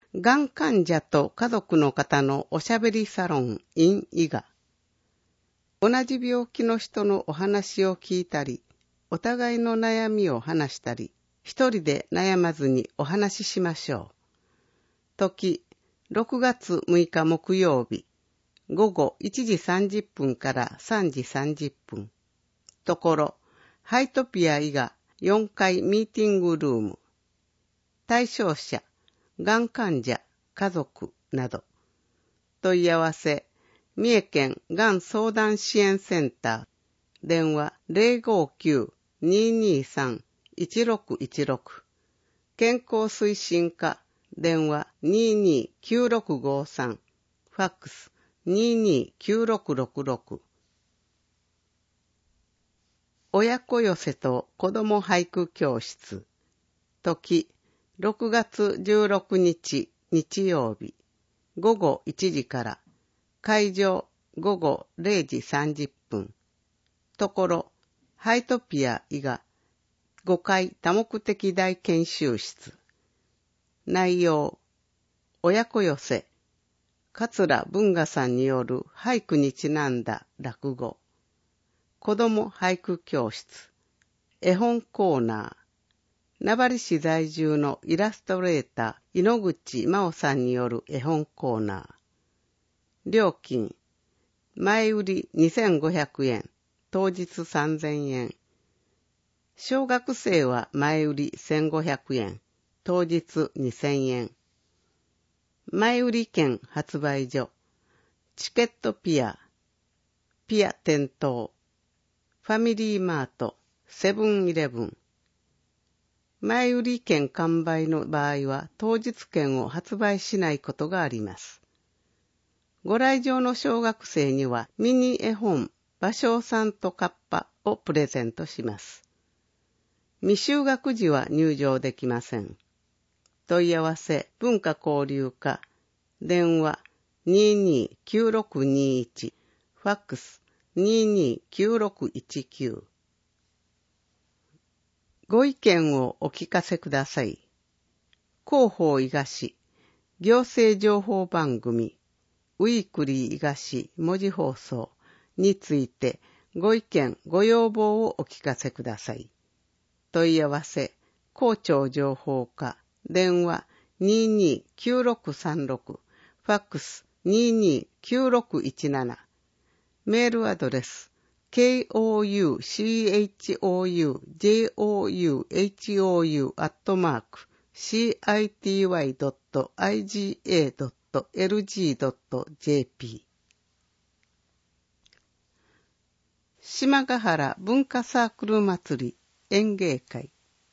がん患者と家族の方のおしゃべりサロン in 伊賀。同じ病気の人のお話を聞いたり、お互いの悩みを話したり、一人で悩まずにお話ししましょう。時、6月6日木曜日、午後1時30分から3時30分。ところ、ハイトピア伊賀4階ミーティングルーム。対象者、がん患者、家族など。問い合わせ、三重県がん相談支援センター。電話059-223-1616。健康推進課。電話229653。ファックス229666。親子寄せと子ども俳句教室。時、6月16日日曜日。午後1時から。会場午後0時30分。ところ、ハイトピア伊賀5階多目的大研修室。内容、親子寄せ、桂文雅さんによる俳句にちなんだ落語。子ども俳句教室。絵本コーナー。名張市在住のイラストレーター、井ノ口真央さんによる絵本コーナー。料金、前売り2500円、当日3000円。小学生は前売り1500円、当日2000円。前売り券発売所、チケットピア、ピア店頭、ファミリーマート、セブンイレブン。前売り券完売の場合は当日券を発売しないことがあります。ご来場の小学生にはミニ絵本芭蕉さんとカッパをプレゼントします。未就学時は入場できません。問い合わせ文化交流課。電話229621。ファックス229619。ご意見をお聞かせください。広報伊賀市行政情報番組ウィークリー伊賀市文字放送についてご意見ご要望をお聞かせください。問い合わせ校長情報課。電話229636。ファックス229617。メールアドレスcouchouhouchouj.city.iga.lg.jp。 島ヶ原文化サークル祭り演芸会。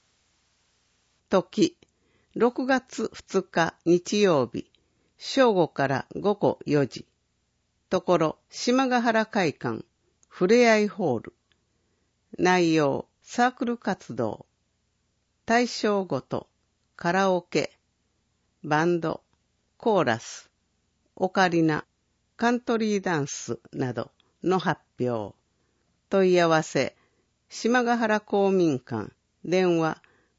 時、6月2日日曜日、正午から午後4時。ところ、島ヶ原会館ふれあいホール。内容、サークル活動。対象ごと、カラオケ、バンド、コーラス、オカリナ、カントリーダンスなどの発表。問い合わせ、島ヶ原公民館、電話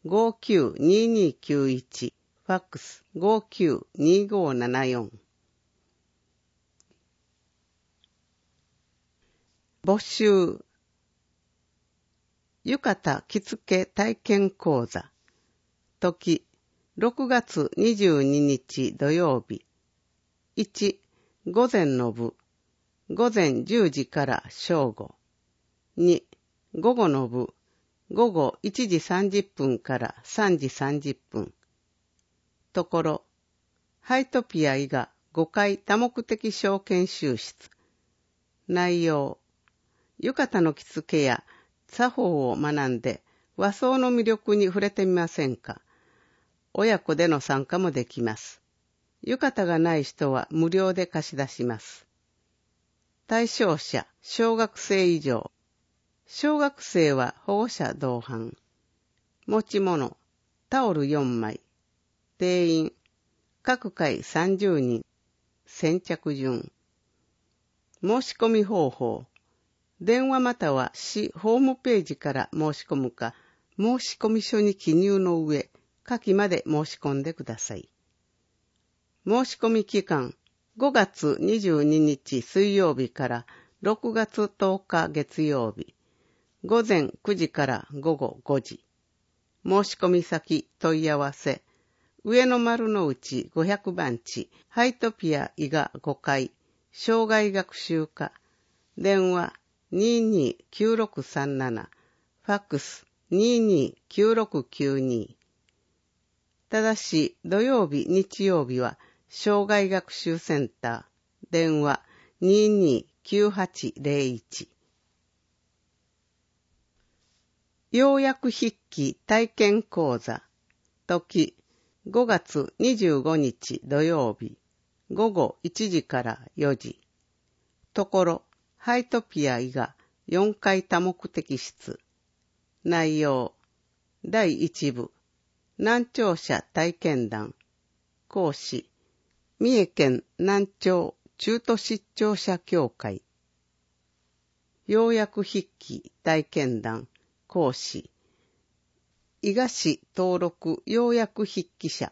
592291、ファックス592574。募集。浴衣着付け体験講座。時、6月22日土曜日。1、午前の部。午前10時から正午。2、午後の部。午後1時30分から3時30分。ところ、ハイトピア伊賀5階多目的小研修室。内容、浴衣の着付けや作法を学んで和装の魅力に触れてみませんか。親子での参加もできます。浴衣がない人は無料で貸し出します。対象者、小学生以上。小学生は保護者同伴。持ち物、タオル4枚。定員、各回30人。先着順。申し込み方法。電話または市ホームページから申し込むか、申し込み書に記入の上、下記まで申し込んでください。 申し込み期間、5月22日水曜日から6月10日月曜日、午前9時から午後5時。申し込み先問い合わせ、上野丸の内500番地、ハイトピア伊賀5階、障害学習課、電話229637、ファックス229692。ただし、土曜日、日曜日は、障害学習センター、電話229801。要約筆記体験講座、時、5月25日土曜日、午後1時から4時。ところ、ハイトピア伊賀4階多目的室。内容、第1部、難聴者体験談。講師、三重県難聴中途失聴者協会。要約筆記体験談。講師、伊賀市登録要約筆記者。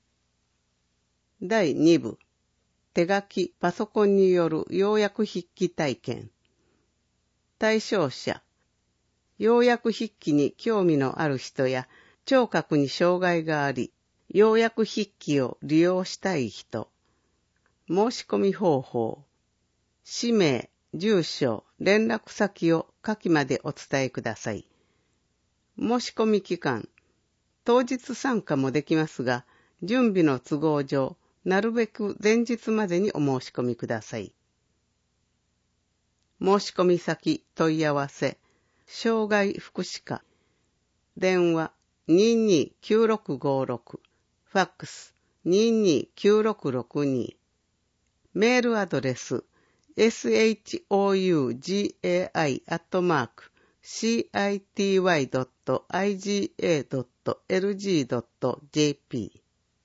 第2部、手書きパソコンによる要約筆記体験。対象者、要約筆記に興味のある人や聴覚に障害があり、要約筆記を利用したい人。申し込み方法、氏名、住所、連絡先を下記までお伝えください。申し込み期間、当日参加もできますが、準備の都合上、なるべく前日までにお申し込みください。申し込み先問い合わせ、障害福祉課、電話229656、ファックス229662、メールアドレス、shougai.city.iga.lg.jp。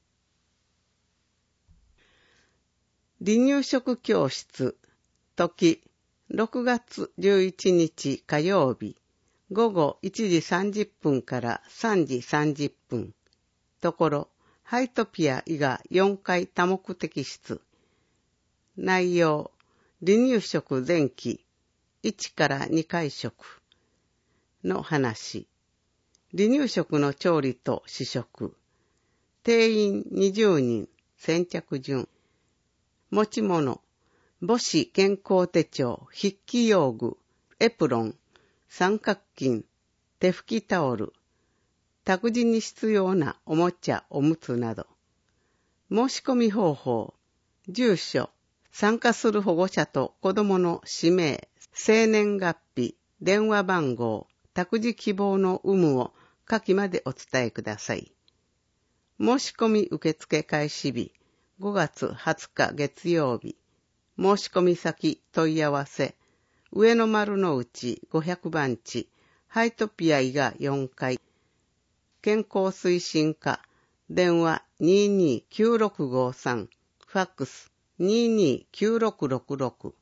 離乳食教室、時、6月11日火曜日、午後1時30分から3時30分。ところ、ハイトピア伊賀4階多目的室。内容、離乳食前期、1から2回食の話。離乳食の調理と試食。定員20人、先着順。持ち物、母子健康手帳、筆記用具、エプロン、三角巾、手拭きタオル、託児に必要なおもちゃ、おむつなど。申し込み方法、住所、参加する保護者と子供の氏名、生年月日、電話番号、託児希望の有無を下記までお伝えください。申し込み受付開始日、5月20日月曜日。申し込み先問い合わせ、上野丸の内500番地、ハイトピア伊賀4階。健康推進課、電話229653、ファックス229666。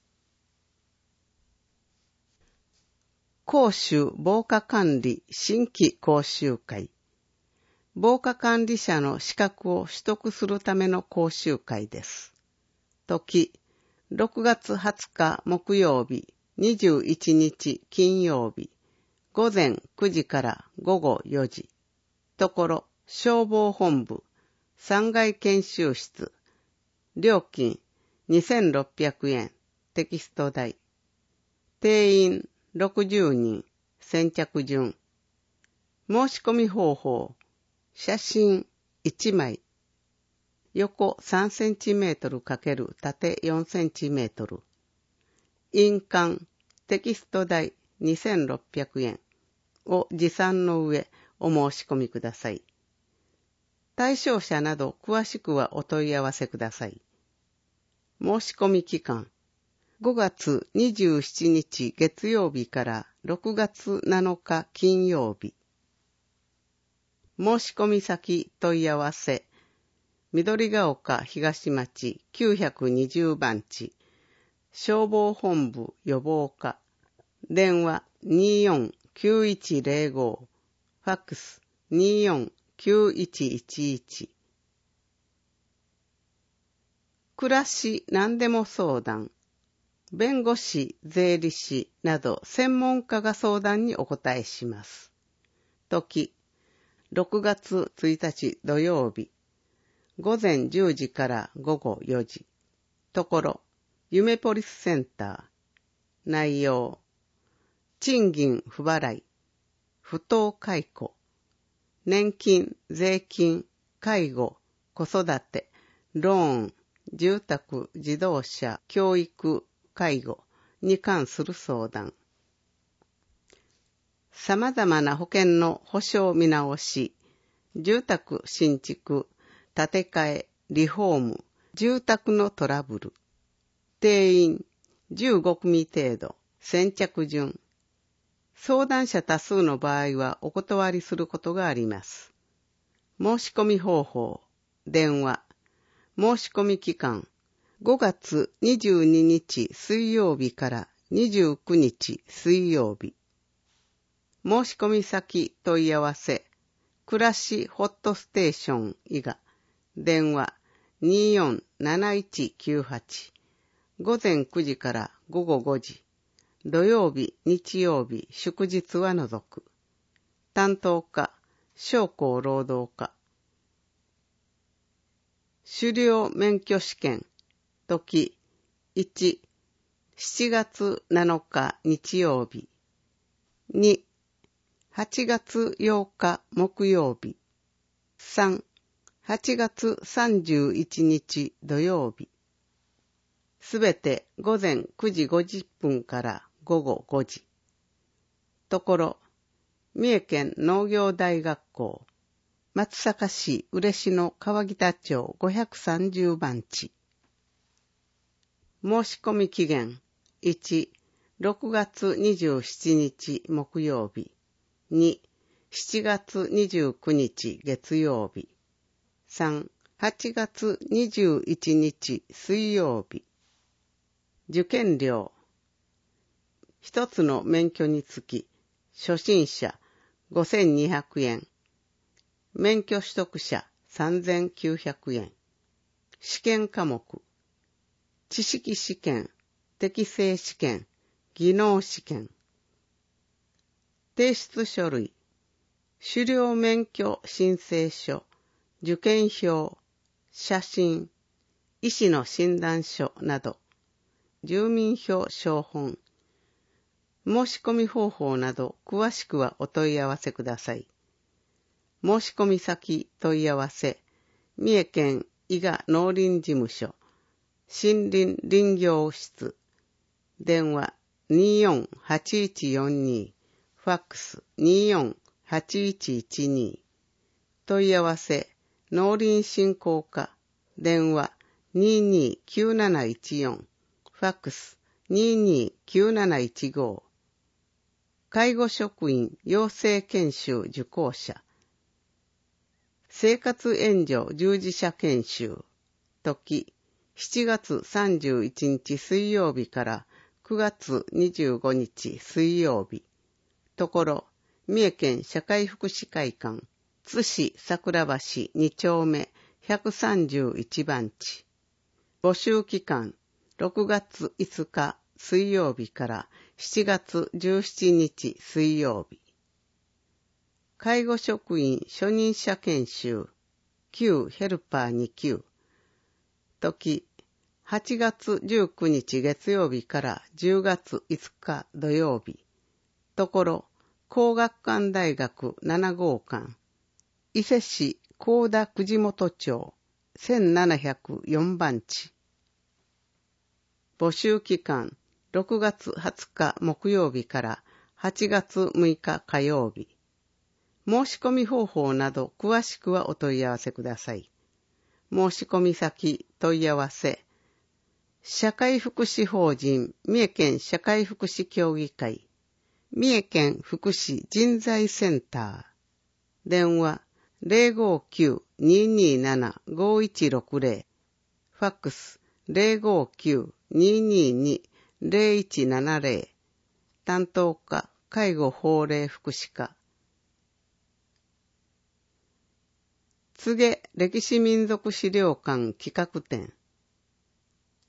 講習防火管理新規講習会。防火管理者の資格を取得するための講習会です。時、6月20日木曜日、21日金曜日、午前9時から午後4時。ところ、消防本部、3階研修室。料金2600円、テキスト代。定員60人、先着順。申し込み方法、写真1枚。横3センチメートル×縦4センチメートル。印鑑、テキスト代2600円を持参の上お申し込みください。対象者など詳しくはお問い合わせください。申し込み期間、5月27日月曜日から6月7日金曜日。申し込み先問い合わせ、緑ヶ丘東町920番地、消防本部予防課、電話249105、ファックス249111。 暮らし何でも相談、弁護士、税理士など専門家が相談にお答えします。時、6月1日土曜日、午前10時から午後4時。ところ、夢ポリスセンター。内容、賃金不払い、不当解雇、年金、税金、介護、子育て、ローン、住宅、自動車、教育、介護に関する相談。様々な保険の保証見直し、住宅新築、建て替え、リフォーム、住宅のトラブル、定員15組程度、先着順。相談者多数の場合はお断りすることがあります。申し込み方法、電話、申し込み期間、5月22日水曜日から29日水曜日。申し込み先問い合わせ、暮らしホットステーション以外、電話247198、午前9時から午後5時、土曜日、日曜日、祝日は除く。担当課、商工労働課。狩猟免許試験、時、1、7月7日日曜日。2、8月8日木曜日。3、8月31日土曜日。すべて午前9時50分から午後5時。ところ、三重県農業大学校、松阪市嬉野川北町530番地。申し込み期限、1、6月27日木曜日。2、7月29日月曜日。3、8月21日水曜日。受験料。一つの免許につき、初心者5200円。免許取得者3900円。試験科目。知識試験、適正試験、技能試験。提出書類。狩猟免許申請書、受験票、写真、医師の診断書など。住民票証本。申し込み方法など詳しくはお問い合わせください。申し込み先問い合わせ、三重県伊賀農林事務所、森林林業室、電話248142、ファックス248112、問い合わせ、農林振興課、電話229714、ファックス229715、介護職員養成研修受講者、生活援助従事者研修、時、7月31日水曜日から9月25日水曜日、ところ、三重県社会福祉会館、津市桜橋2丁目131番地。募集期間、6月5日水曜日から7月17日水曜日。介護職員初任者研修、旧ヘルパー2級。時、8月19日月曜日から10月5日土曜日。ところ、工学館大学7号館、伊勢市高田藤本町1704番地。募集期間、6月20日木曜日から8月6日火曜日。申し込み方法など詳しくはお問い合わせください。申し込み先問い合わせ。社会福祉法人三重県社会福祉協議会、三重県福祉人材センター。電話059-227-5160。ファックス059-222-0170。担当課介護法令福祉課。柘植歴史民俗資料館企画展。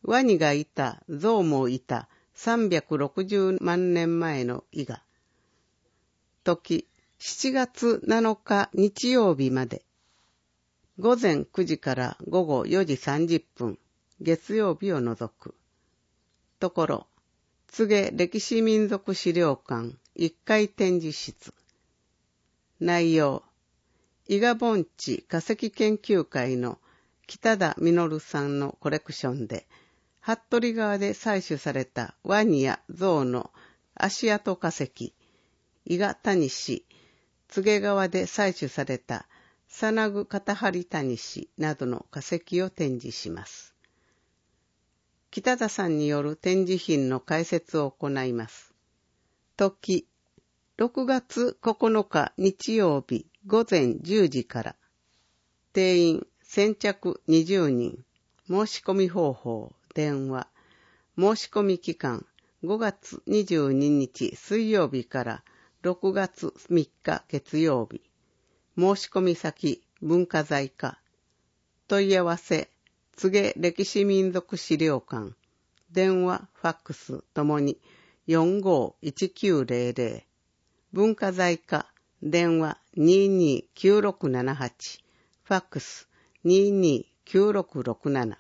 ワニがいた、ゾウもいた、360万年前の伊賀。時、7月7日日曜日まで。午前9時から午後4時30分、月曜日を除く。ところ、柘植歴史民族資料館1階展示室。内容、伊賀盆地化石研究会の北田実さんのコレクションで、服部川で採取されたワニやゾウの足跡化石、伊賀谷氏、柘植川で採取されたサナグカタハリタニシなどの化石を展示します。北田さんによる展示品の解説を行います。時、6月9日日曜日午前10時から。定員先着20人。申し込み方法、電話。申し込み期間5月22日水曜日から6月3日月曜日。申し込み先、文化財課。問い合わせ、柘植歴史民族資料館。電話、ファックスともに451900。文化財課。電話229678。ファックス229667。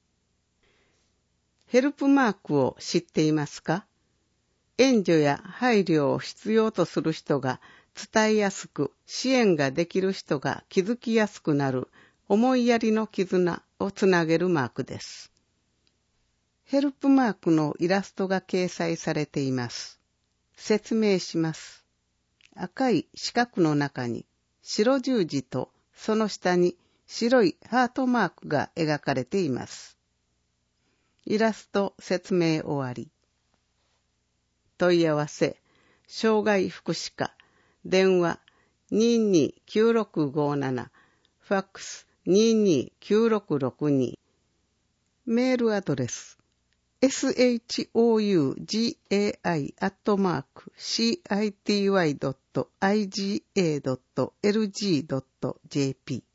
ヘルプマークを知っていますか？援助や配慮を必要とする人が伝えやすく、支援ができる人が気づきやすくなる思いやりの絆をつなげるマークです。ヘルプマークのイラストが掲載されています。説明します。赤い四角の中に白十字とその下に白いハートマークが描かれています。イラスト説明終わり。問い合わせ、障害福祉課、電話229657、ファックス229662、メールアドレス、shougai@city.iga.lg.jp